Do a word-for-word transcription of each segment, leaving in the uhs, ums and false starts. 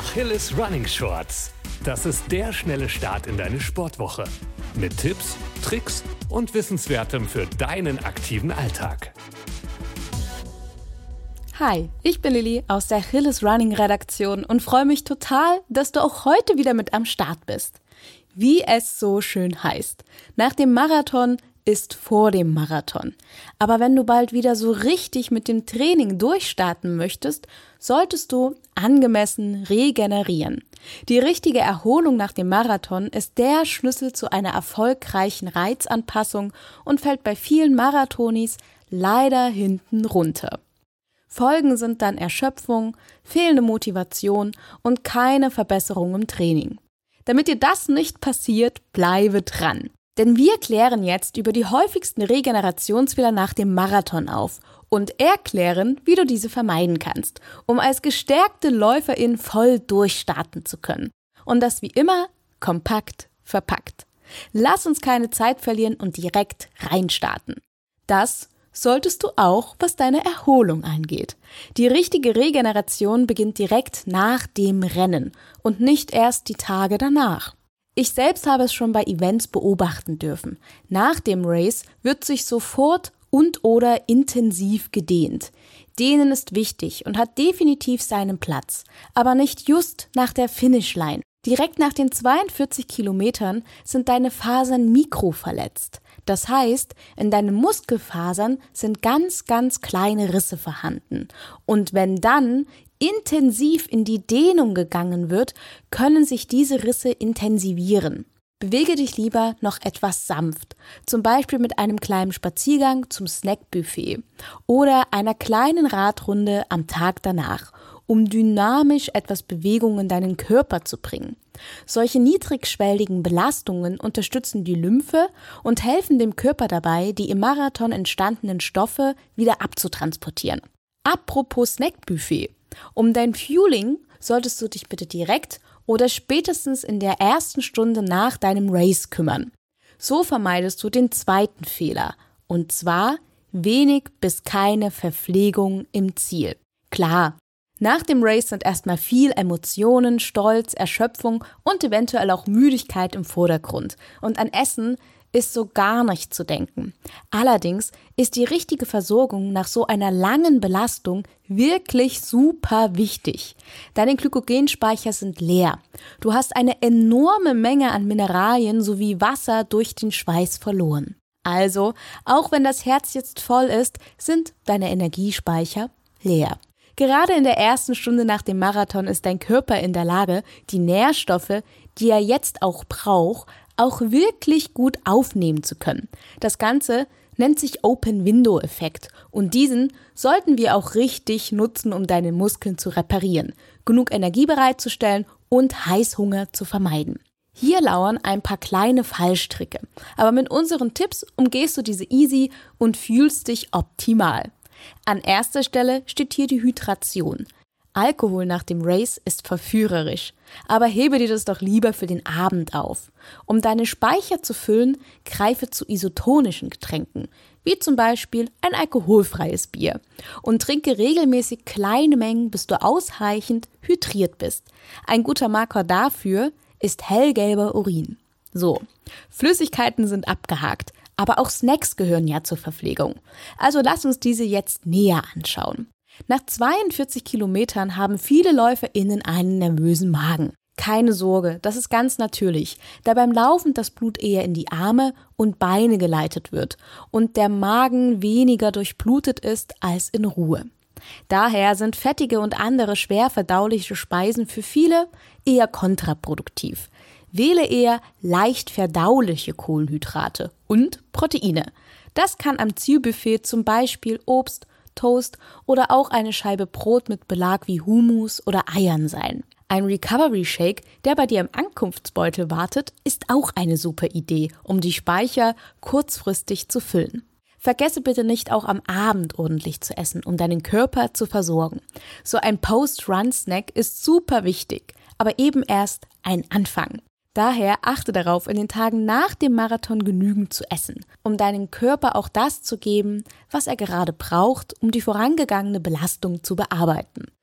Achilles Running Shorts. Das ist der schnelle Start in deine Sportwoche. Mit Tipps, Tricks und Wissenswertem für deinen aktiven Alltag. Hi, ich bin Lilly aus der Achilles Running Redaktion und freue mich total, dass du auch heute wieder mit am Start bist. Wie es so schön heißt, nach dem Marathon ist vor dem Marathon. Aber wenn du bald wieder so richtig mit dem Training durchstarten möchtest, solltest du angemessen regenerieren. Die richtige Erholung nach dem Marathon ist der Schlüssel zu einer erfolgreichen Reizanpassung und fällt bei vielen Marathonis leider hinten runter. Folgen sind dann Erschöpfung, fehlende Motivation und keine Verbesserung im Training. Damit dir das nicht passiert, bleibe dran. Denn wir klären jetzt über die häufigsten Regenerationsfehler nach dem Marathon auf und erklären, wie du diese vermeiden kannst, um als gestärkte Läuferin voll durchstarten zu können. Und das wie immer kompakt verpackt. Lass uns keine Zeit verlieren und direkt reinstarten. Das solltest du auch, was deine Erholung angeht. Die richtige Regeneration beginnt direkt nach dem Rennen und nicht erst die Tage danach. Ich selbst habe es schon bei Events beobachten dürfen. Nach dem Race wird sich sofort und oder intensiv gedehnt. Dehnen ist wichtig und hat definitiv seinen Platz, aber nicht just nach der Finishline. Direkt nach den zweiundvierzig Kilometern sind deine Fasern mikroverletzt. Das heißt, in deinen Muskelfasern sind ganz, ganz kleine Risse vorhanden. Und wenn dann intensiv in die Dehnung gegangen wird, können sich diese Risse intensivieren. Bewege dich lieber noch etwas sanft, zum Beispiel mit einem kleinen Spaziergang zum Snackbuffet oder einer kleinen Radrunde am Tag danach, um dynamisch etwas Bewegung in deinen Körper zu bringen. Solche niedrigschwelligen Belastungen unterstützen die Lymphe und helfen dem Körper dabei, die im Marathon entstandenen Stoffe wieder abzutransportieren. Apropos Snackbuffet. Um dein Fueling solltest du dich bitte direkt oder spätestens in der ersten Stunde nach deinem Race kümmern. So vermeidest du den zweiten Fehler, und zwar wenig bis keine Verpflegung im Ziel. Klar, nach dem Race sind erstmal viel Emotionen, Stolz, Erschöpfung und eventuell auch Müdigkeit im Vordergrund. Und an Essen ist so gar nicht zu denken. Allerdings ist die richtige Versorgung nach so einer langen Belastung wirklich super wichtig. Deine Glykogenspeicher sind leer. Du hast eine enorme Menge an Mineralien sowie Wasser durch den Schweiß verloren. Also, auch wenn das Herz jetzt voll ist, sind deine Energiespeicher leer. Gerade in der ersten Stunde nach dem Marathon ist dein Körper in der Lage, die Nährstoffe, die er jetzt auch braucht, auch wirklich gut aufnehmen zu können. Das Ganze nennt sich Open-Window-Effekt und diesen sollten wir auch richtig nutzen, um deine Muskeln zu reparieren, genug Energie bereitzustellen und Heißhunger zu vermeiden. Hier lauern ein paar kleine Fallstricke, aber mit unseren Tipps umgehst du diese easy und fühlst dich optimal. An erster Stelle steht hier die Hydration. Alkohol nach dem Race ist verführerisch, aber hebe dir das doch lieber für den Abend auf. Um deine Speicher zu füllen, greife zu isotonischen Getränken, wie zum Beispiel ein alkoholfreies Bier, und trinke regelmäßig kleine Mengen, bis du ausreichend hydriert bist. Ein guter Marker dafür ist hellgelber Urin. So, Flüssigkeiten sind abgehakt, aber auch Snacks gehören ja zur Verpflegung. Also lass uns diese jetzt näher anschauen. Nach zweiundvierzig Kilometern haben viele LäuferInnen einen nervösen Magen. Keine Sorge, das ist ganz natürlich, da beim Laufen das Blut eher in die Arme und Beine geleitet wird und der Magen weniger durchblutet ist als in Ruhe. Daher sind fettige und andere schwer verdauliche Speisen für viele eher kontraproduktiv. Wähle eher leicht verdauliche Kohlenhydrate und Proteine. Das kann am Zielbuffet zum Beispiel Obst, Toast oder auch eine Scheibe Brot mit Belag wie Hummus oder Eiern sein. Ein Recovery Shake, der bei dir im Ankunftsbeutel wartet, ist auch eine super Idee, um die Speicher kurzfristig zu füllen. Vergesse bitte nicht auch am Abend ordentlich zu essen, um deinen Körper zu versorgen. So ein Post-Run-Snack ist super wichtig, aber eben erst ein Anfang. Daher achte darauf, in den Tagen nach dem Marathon genügend zu essen, um deinem Körper auch das zu geben, was er gerade braucht, um die vorangegangene Belastung zu bearbeiten.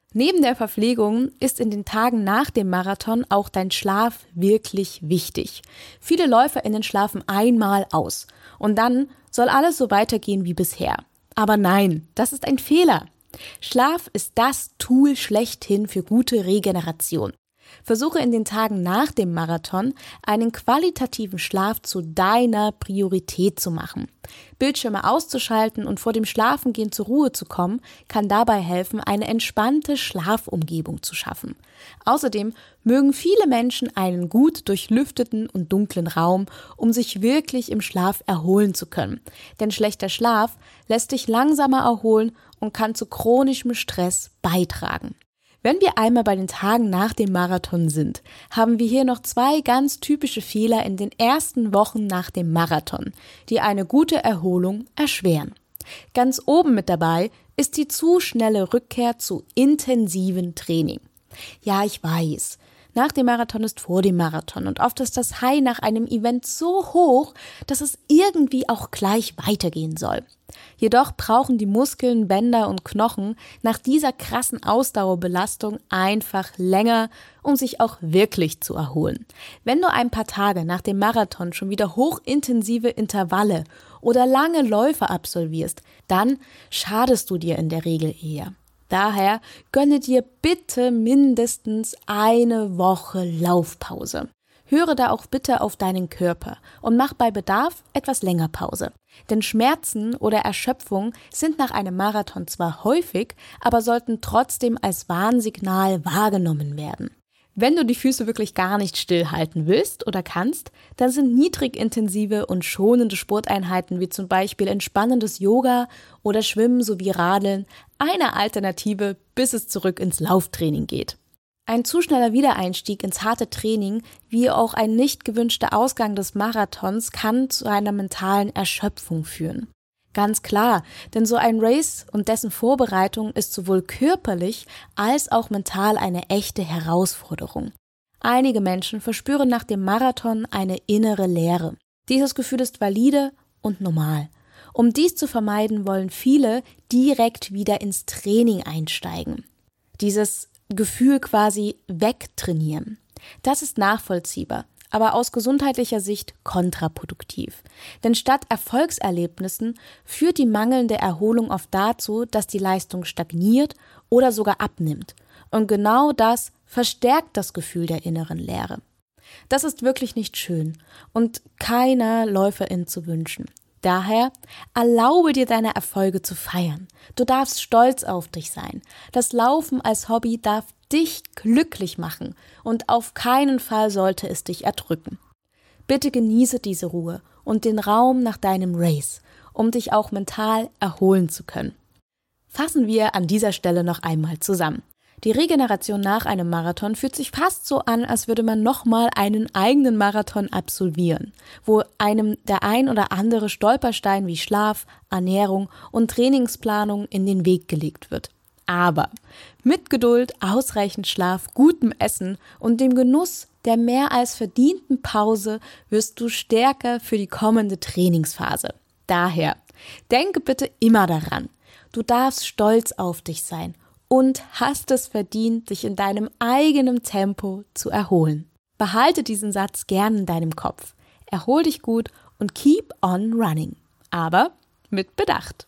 Neben der Verpflegung ist in den Tagen nach dem Marathon auch dein Schlaf wirklich wichtig. Viele LäuferInnen schlafen einmal aus und dann soll alles so weitergehen wie bisher. Aber nein, das ist ein Fehler. Schlaf ist das Tool schlechthin für gute Regeneration. Versuche in den Tagen nach dem Marathon einen qualitativen Schlaf zu deiner Priorität zu machen. Bildschirme auszuschalten und vor dem Schlafengehen zur Ruhe zu kommen, kann dabei helfen, eine entspannte Schlafumgebung zu schaffen. Außerdem mögen viele Menschen einen gut durchlüfteten und dunklen Raum, um sich wirklich im Schlaf erholen zu können. Denn schlechter Schlaf lässt dich langsamer erholen und kann zu chronischem Stress beitragen. Wenn wir einmal bei den Tagen nach dem Marathon sind, haben wir hier noch zwei ganz typische Fehler in den ersten Wochen nach dem Marathon, die eine gute Erholung erschweren. Ganz oben mit dabei ist die zu schnelle Rückkehr zu intensiven Training. Ja, ich weiß, nach dem Marathon ist vor dem Marathon und oft ist das High nach einem Event so hoch, dass es irgendwie auch gleich weitergehen soll. Jedoch brauchen die Muskeln, Bänder und Knochen nach dieser krassen Ausdauerbelastung einfach länger, um sich auch wirklich zu erholen. Wenn du ein paar Tage nach dem Marathon schon wieder hochintensive Intervalle oder lange Läufe absolvierst, dann schadest du dir in der Regel eher. Daher gönne dir bitte mindestens eine Woche Laufpause. Höre da auch bitte auf deinen Körper und mach bei Bedarf etwas länger Pause. Denn Schmerzen oder Erschöpfung sind nach einem Marathon zwar häufig, aber sollten trotzdem als Warnsignal wahrgenommen werden. Wenn du die Füße wirklich gar nicht stillhalten willst oder kannst, dann sind niedrigintensive und schonende Sporteinheiten wie zum Beispiel entspannendes Yoga oder Schwimmen sowie Radeln eine Alternative, bis es zurück ins Lauftraining geht. Ein zu schneller Wiedereinstieg ins harte Training, wie auch ein nicht gewünschter Ausgang des Marathons, kann zu einer mentalen Erschöpfung führen. Ganz klar, denn so ein Race und dessen Vorbereitung ist sowohl körperlich als auch mental eine echte Herausforderung. Einige Menschen verspüren nach dem Marathon eine innere Leere. Dieses Gefühl ist valide und normal. Um dies zu vermeiden, wollen viele direkt wieder ins Training einsteigen. Dieses Gefühl quasi wegtrainieren. Das ist nachvollziehbar, aber aus gesundheitlicher Sicht kontraproduktiv. Denn statt Erfolgserlebnissen führt die mangelnde Erholung oft dazu, dass die Leistung stagniert oder sogar abnimmt. Und genau das verstärkt das Gefühl der inneren Leere. Das ist wirklich nicht schön und keiner Läuferin zu wünschen. Daher erlaube dir deine Erfolge zu feiern. Du darfst stolz auf dich sein. Das Laufen als Hobby darf dich glücklich machen und auf keinen Fall sollte es dich erdrücken. Bitte genieße diese Ruhe und den Raum nach deinem Race, um dich auch mental erholen zu können. Fassen wir an dieser Stelle noch einmal zusammen. Die Regeneration nach einem Marathon fühlt sich fast so an, als würde man nochmal einen eigenen Marathon absolvieren, wo einem der ein oder andere Stolperstein wie Schlaf, Ernährung und Trainingsplanung in den Weg gelegt wird. Aber mit Geduld, ausreichend Schlaf, gutem Essen und dem Genuss der mehr als verdienten Pause wirst du stärker für die kommende Trainingsphase. Daher, denke bitte immer daran, du darfst stolz auf dich sein und hast es verdient, dich in deinem eigenen Tempo zu erholen. Behalte diesen Satz gern in deinem Kopf. Erhol dich gut und keep on running. Aber mit Bedacht.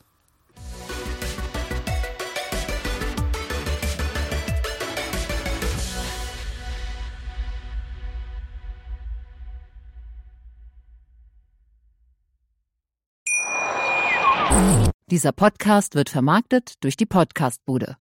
Dieser Podcast wird vermarktet durch die Podcastbude.